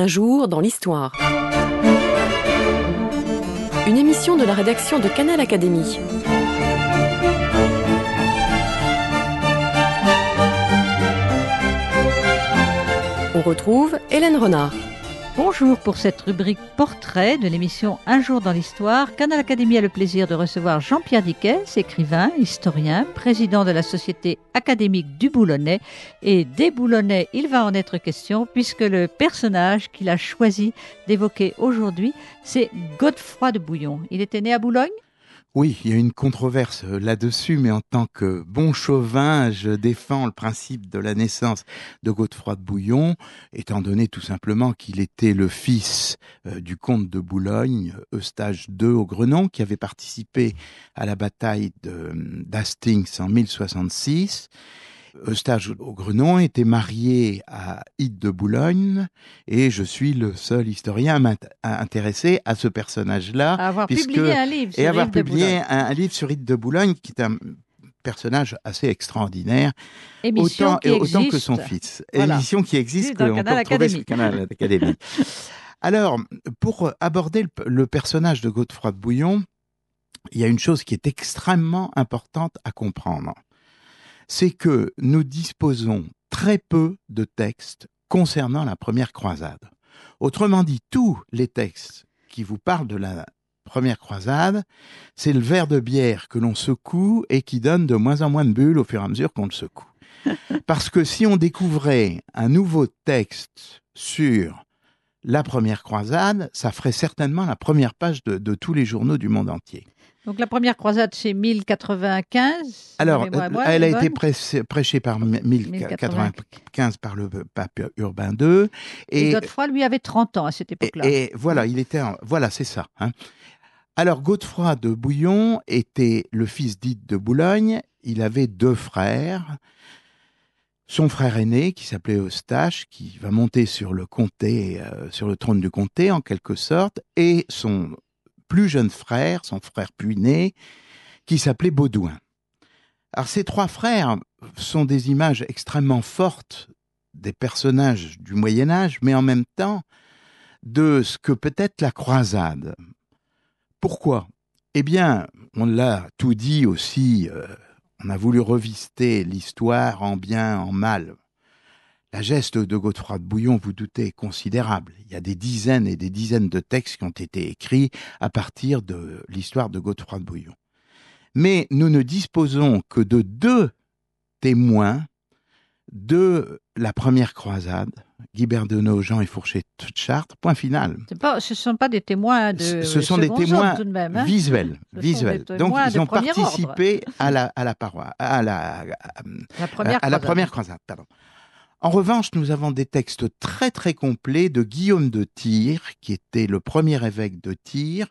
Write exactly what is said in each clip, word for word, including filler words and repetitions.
jour dans l'histoire. Une émission de la rédaction de Canal Académie. On retrouve Hélène Renard. Bonjour pour cette rubrique portrait de l'émission Un jour dans l'histoire. Canal Académie a le plaisir de recevoir Jean-Pierre Dickès, écrivain, historien, président de la Société académique du Boulonnais. Et des Boulonnais, il va en être question puisque le personnage qu'il a choisi d'évoquer aujourd'hui, c'est Godefroy de Bouillon. Il était né à Boulogne ? Oui, il y a une controverse là-dessus, mais en tant que bon chauvin, je défends le principe de la naissance de Godefroy de Bouillon, étant donné tout simplement qu'il était le fils euh, du comte de Boulogne, Eustache deux au Grenon, qui avait participé à la bataille de, d'Hastings en mille soixante-six. Eustache au Grenon était marié à Hyde de Boulogne et je suis le seul historien à intéressé à ce personnage-là. À avoir puisque, publié un livre sur et avoir Hyde de publié Boulogne. un, un livre sur Hyde de Boulogne qui est un personnage assez extraordinaire, Émission autant, qui autant existe. que son fils. Voilà. Émission qui existe, Dans le qu'on peut Canal retrouver Académie. sur le Canal Académie. Alors, pour aborder le, le personnage de Godefroy de Bouillon, il y a une chose qui est extrêmement importante à comprendre. C'est que nous disposons très peu de textes concernant la première croisade. Autrement dit, tous les textes qui vous parlent de la première croisade, c'est le verre de bière que l'on secoue et qui donne de moins en moins de bulles au fur et à mesure qu'on le secoue. Parce que si on découvrait un nouveau texte sur la première croisade, ça ferait certainement la première page de, de tous les journaux du monde entier. Donc la première croisade, c'est mille quatre-vingt-quinze. Alors, Moi, moi, elle a bonne. été prêchée, prêchée par mille quatre-vingt-quinze par le pape Urbain deux. Et, Et, Godefroy, lui, avait trente ans à cette époque-là. et, et voilà, il était, en, voilà, c'est ça. Hein. Alors, Godefroy de Bouillon était le fils d'Hyde de Boulogne. Il avait deux frères. Son frère aîné, qui s'appelait Eustache, qui va monter sur le comté, euh, sur le trône du comté, en quelque sorte, et son plus jeune frère, son frère puiné, qui s'appelait Baudouin. Alors ces trois frères sont des images extrêmement fortes des personnages du Moyen-Âge, mais en même temps de ce que peut être la croisade. Pourquoi ? Eh bien, on l'a tout dit aussi, euh, on a voulu revisiter l'histoire en bien, en mal. La geste de Godefroy de Bouillon, vous doutez, est considérable. Il y a des dizaines et des dizaines de textes qui ont été écrits à partir de l'histoire de Godefroy de Bouillon. Mais nous ne disposons que de deux témoins de la première croisade, Guibert de Nogent et Fourchet de Chartres, point final. Pas, ce ne sont pas des témoins de Ce, ce sont des témoins tout de même, hein. visuels. Ce visuels. sont des Donc, témoins ils de ont premier participé à la, à la paroi, à la, à, La première à la croisade. première croisade. Pardon. En revanche, nous avons des textes très très complets de Guillaume de Tyr, qui était le premier évêque de Tyr,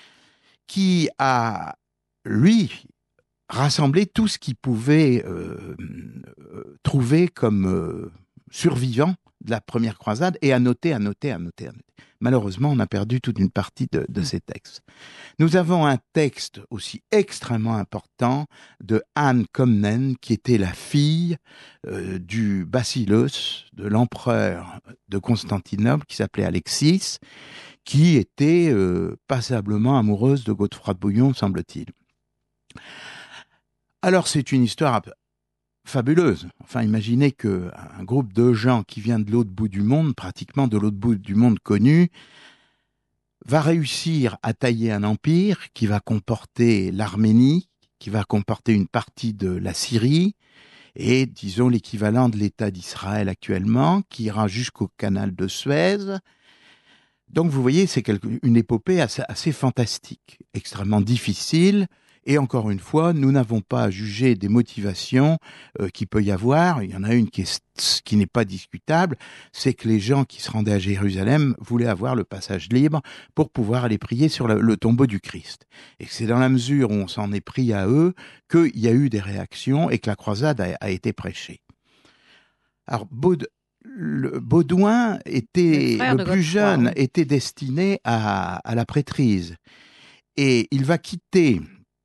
qui a, lui, rassemblé tout ce qu'il pouvait euh, euh, trouver comme euh, survivant de la première croisade et à noter, à noter, à noter, à noter. Malheureusement, on a perdu toute une partie de, de ces textes. Nous avons un texte aussi extrêmement important de Anne Comnène, qui était la fille euh, du basileus, de l'empereur de Constantinople, qui s'appelait Alexis, qui était euh, passablement amoureuse de Godefroy de Bouillon, semble-t-il. Alors, c'est une histoire fabuleuse. Enfin, imaginez qu'un groupe de gens qui vient de l'autre bout du monde, pratiquement de l'autre bout du monde connu, va réussir à tailler un empire qui va comporter l'Arménie, qui va comporter une partie de la Syrie, et disons l'équivalent de l'État d'Israël actuellement, qui ira jusqu'au canal de Suez. Donc vous voyez, c'est une épopée assez, assez fantastique, extrêmement difficile. Et encore une fois, nous n'avons pas à juger des motivations euh, qu'il peut y avoir. Il y en a une qui, est, qui n'est pas discutable, c'est que les gens qui se rendaient à Jérusalem voulaient avoir le passage libre pour pouvoir aller prier sur le, le tombeau du Christ. Et c'est dans la mesure où on s'en est pris à eux qu'il y a eu des réactions et que la croisade a, a été prêchée. Alors, Baud, le, Baudouin était, le, le plus jeune, était destiné à, à la prêtrise. Et il va quitter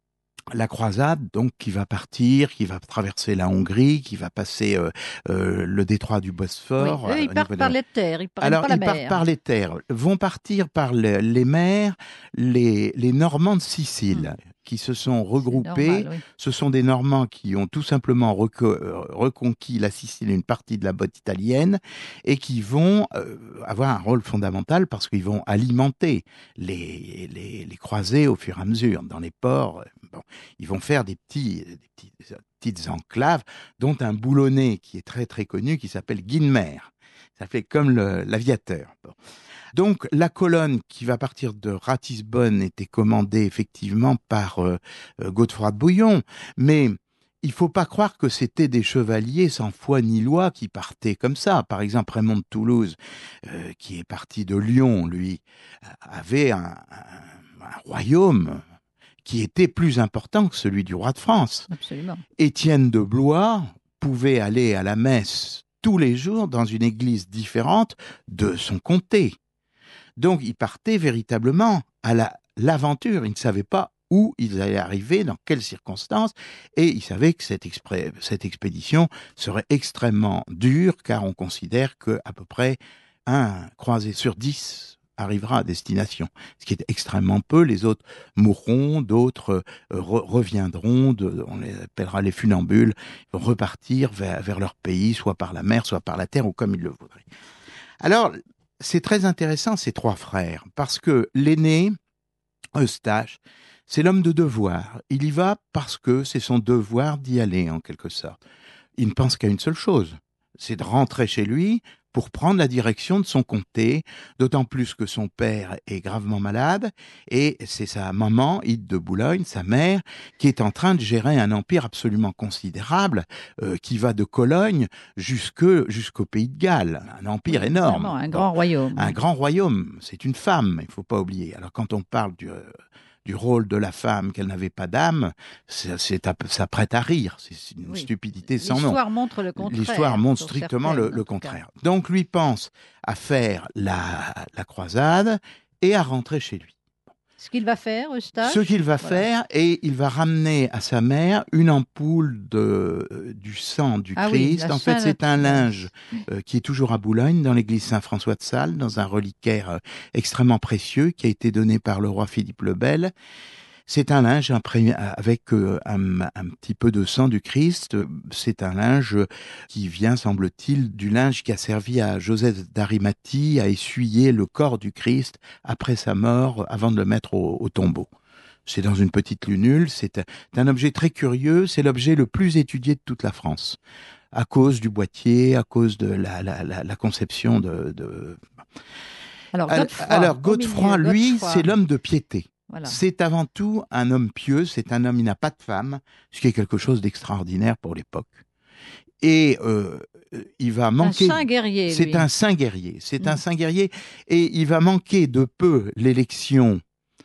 la croisade, donc, qui va partir, qui va traverser la Hongrie, qui va passer euh, euh, le détroit du Bosphore. Oui, eux, ils euh, partent de... par les terres, ils partent Alors, pas la ils mer. partent par les terres. Vont partir par le, les mers les, les Normands de Sicile, mmh. qui se sont regroupés. Normal, oui. Ce sont des Normands qui ont tout simplement reco- reconquis la Sicile et une partie de la botte italienne et qui vont euh, avoir un rôle fondamental parce qu'ils vont alimenter les, les, les croisés au fur et à mesure dans les ports. Bon, ils vont faire des, petits, des, petits, des petites enclaves, dont un boulonnais qui est très très connu, qui s'appelle Guinmer. Ça fait comme le, l'aviateur. Bon. Donc la colonne qui va partir de Ratisbonne était commandée effectivement par euh, Godefroy de Bouillon, mais il ne faut pas croire que c'était des chevaliers sans foi ni loi qui partaient comme ça. Par exemple, Raymond de Toulouse, euh, qui est parti de Lyon, lui, avait un, un, un royaume qui était plus important que celui du roi de France. Absolument. Étienne de Blois pouvait aller à la messe tous les jours dans une église différente de son comté. Donc, il partait véritablement à la, l'aventure. Il ne savait pas où ils allaient arriver, dans quelles circonstances, et il savait que cette, expré- cette expédition serait extrêmement dure, car on considère qu'à peu près un croisé sur dix arrivera à destination, ce qui est extrêmement peu. Les autres mourront, d'autres euh, re- reviendront, de, on les appellera les funambules, ils vont repartir vers, vers leur pays, soit par la mer, soit par la terre, ou comme ils le voudraient. Alors, c'est très intéressant, ces trois frères, parce que l'aîné, Eustache, c'est l'homme de devoir. Il y va parce que c'est son devoir d'y aller, en quelque sorte. Il ne pense qu'à une seule chose, c'est de rentrer chez lui pour prendre la direction de son comté, d'autant plus que son père est gravement malade, et c'est sa maman, Hyde de Boulogne, sa mère, qui est en train de gérer un empire absolument considérable, euh, qui va de Cologne jusque, jusqu'au Pays de Galles, un empire énorme. Un grand bon, royaume. Un grand royaume, c'est une femme, il ne faut pas oublier. Alors quand on parle du... Euh, du rôle de la femme, qu'elle n'avait pas d'âme, c'est, c'est à, ça prête à rire. C'est une oui. stupidité sans nom. L'histoire montre le contraire. L'histoire montre strictement certaines, le, le contraire. Cas. Donc lui pense à faire la, la croisade et à rentrer chez lui. Ce qu'il va faire, Eustache. Ce qu'il va voilà. faire, et il va ramener à sa mère une ampoule de, euh, du sang du ah Christ. Oui, en fait, c'est un linge euh, qui est toujours à Boulogne, dans l'église Saint-François de Sales, dans un reliquaire euh, extrêmement précieux qui a été donné par le roi Philippe le Bel. C'est un linge imprégné avec euh, un, un petit peu de sang du Christ. C'est un linge qui vient, semble-t-il, du linge qui a servi à Joseph d'Arimathie à essuyer le corps du Christ après sa mort, avant de le mettre au, au tombeau. C'est dans une petite lunule. C'est un, un objet très curieux. C'est l'objet le plus étudié de toute la France, à cause du boîtier, à cause de la, la, la, la conception de... de... Alors, Godefroy, Alors, Godefroy milieu, lui, Godefroy. c'est l'homme de piété. Voilà. C'est avant tout un homme pieux, c'est un homme, il n'a pas de femme, ce qui est quelque chose d'extraordinaire pour l'époque. Et euh, il va manquer... Un saint guerrier, C'est lui. un saint guerrier, c'est mmh. un saint guerrier, et il va manquer de peu l'élection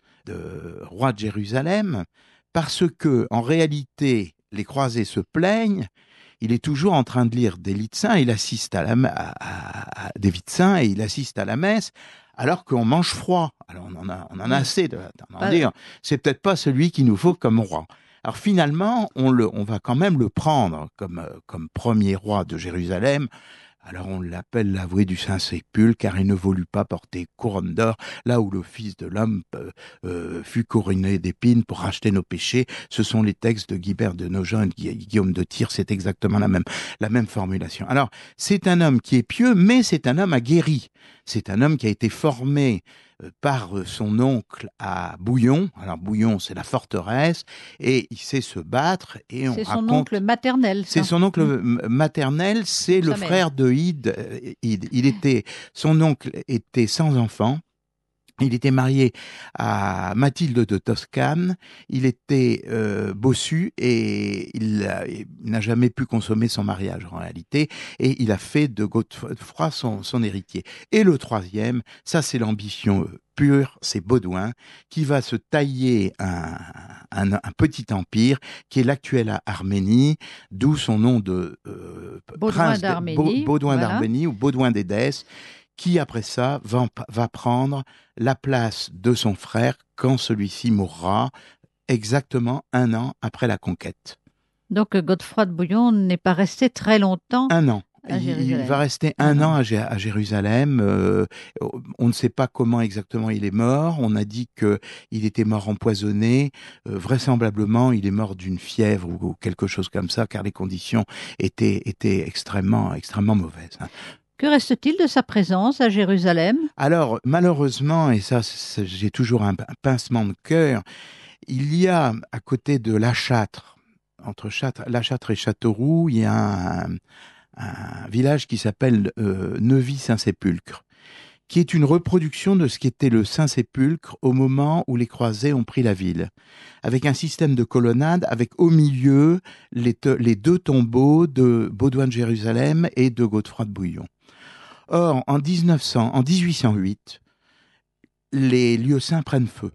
de roi de Jérusalem, parce que, en réalité, les croisés se plaignent. Il est toujours en train de lire des lits de saints, il assiste à, la, à, à, à des vies de saints et il assiste à la messe, alors qu'on mange froid. Alors on en a, on en a assez de d'en dire. C'est peut-être pas celui qu'il nous faut comme roi. Alors finalement, on, le, on va quand même le prendre comme, comme premier roi de Jérusalem. Alors on l'appelle l'avoué du Saint-Sépulcre, car il ne voulut pas porter couronne d'or, là où le Fils de l'homme euh, euh, fut couronné d'épines pour racheter nos péchés. Ce sont les textes de Guibert de Nogent et de Guillaume de Tyr, c'est exactement la même, la même formulation. Alors, c'est un homme qui est pieux, mais c'est un homme aguerri. C'est un homme qui a été formé par son oncle à Bouillon. Alors Bouillon, c'est la forteresse, et il sait se battre. Et on c'est son raconte... oncle maternel. Ça. C'est son oncle mmh. maternel, c'est le frère de Hyde. Hyde. Il était, son oncle était sans enfant. Il était marié à Mathilde de Toscane, il était euh, bossu et il, a, il n'a jamais pu consommer son mariage en réalité, et il a fait de Godefroy son, son héritier. Et le troisième, ça c'est l'ambition pure, c'est Baudouin, qui va se tailler un, un, un petit empire qui est l'actuelle Arménie, d'où son nom de euh, Baudouin prince d'Arménie, de, Baudouin voilà. d'Arménie ou Baudouin d'Édesse, qui après ça va, va prendre la place de son frère quand celui-ci mourra exactement un an après la conquête. Donc Godefroy de Bouillon n'est pas resté très longtemps Un an. à Jérusalem. Il va rester un, un an, an à, G- à Jérusalem. Euh, on ne sait pas comment exactement il est mort. On a dit qu'il était mort empoisonné. Euh, vraisemblablement, il est mort d'une fièvre ou, ou quelque chose comme ça, car les conditions étaient, étaient extrêmement, extrêmement mauvaises. Hein. Que reste-t-il de sa présence à Jérusalem? Alors, malheureusement, et ça, c'est, j'ai toujours un, un pincement de cœur, il y a à côté de La Châtre, entre Châtre, La Châtre et Châteauroux, il y a un, un village qui s'appelle euh, Neuvy-Saint-Sépulcre, qui est une reproduction de ce qu'était le Saint-Sépulcre au moment où les croisés ont pris la ville, avec un système de colonnade, avec au milieu les, te, les deux tombeaux de Baudouin de Jérusalem et de Godefroy de Bouillon. Or, en, dix-neuf cents, en dix-huit cent huit, les lieux saints prennent feu.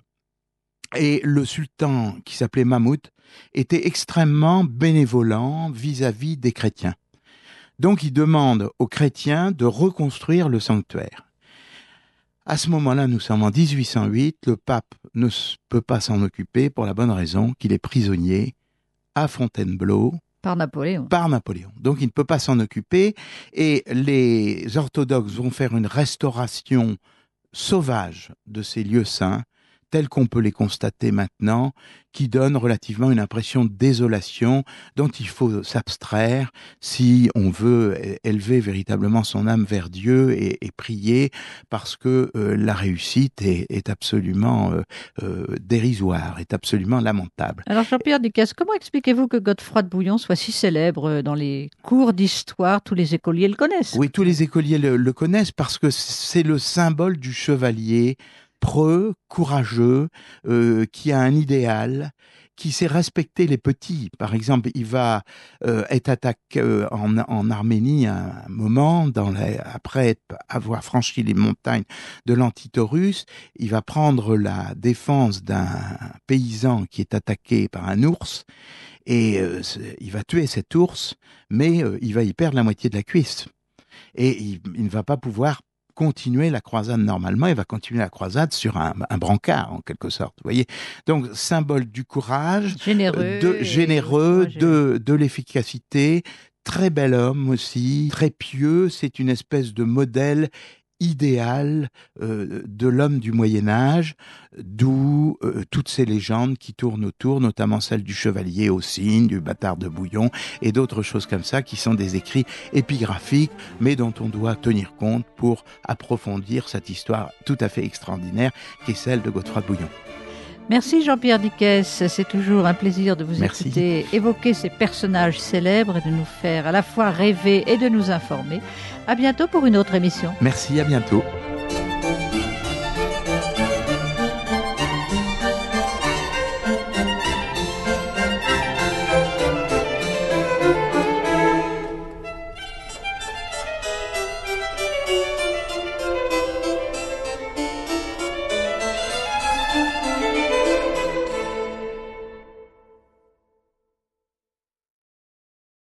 Et le sultan, qui s'appelait Mahmoud, était extrêmement bénévolent vis-à-vis des chrétiens. Donc, il demande aux chrétiens de reconstruire le sanctuaire. À ce moment-là, nous sommes en dix-huit cent huit, le pape ne peut pas s'en occuper pour la bonne raison qu'il est prisonnier à Fontainebleau, Par Napoléon. Par Napoléon. Donc, il ne peut pas s'en occuper et les orthodoxes vont faire une restauration sauvage de ces lieux saints, tels qu'on peut les constater maintenant, qui donne relativement une impression de désolation dont il faut s'abstraire si on veut élever véritablement son âme vers Dieu et, et prier, parce que euh, la réussite est, est absolument euh, euh, dérisoire, est absolument lamentable. Alors Jean-Pierre Dickès, comment expliquez-vous que Godefroy de Bouillon soit si célèbre dans les cours d'histoire? Tous les écoliers le connaissent. Oui, tous les écoliers le, le connaissent parce que c'est le symbole du chevalier preux, courageux, euh, qui a un idéal, qui sait respecter les petits. Par exemple, il va euh, être attaqué euh, en, en Arménie à un moment, dans la, après avoir franchi les montagnes de l'Antitaurus, il va prendre la défense d'un paysan qui est attaqué par un ours, et euh, il va tuer cet ours, mais euh, il va y perdre la moitié de la cuisse. Et il, il ne va pas pouvoir continuer la croisade normalement, il va continuer la croisade sur un, un brancard, en quelque sorte. Vous voyez, donc symbole du courage, généreux, de, généreux, de, de l'efficacité, très bel homme aussi, très pieux, c'est une espèce de modèle idéal euh, de l'homme du Moyen-Âge, d'où euh, toutes ces légendes qui tournent autour, notamment celle du chevalier au cygne, du bâtard de Bouillon et d'autres choses comme ça qui sont des écrits épigraphiques, mais dont on doit tenir compte pour approfondir cette histoire tout à fait extraordinaire qui est celle de Godefroy de Bouillon. Merci Jean-Pierre Dickès, c'est toujours un plaisir de vous Merci. écouter évoquer ces personnages célèbres et de nous faire à la fois rêver et de nous informer. À bientôt pour une autre émission. Merci, à bientôt.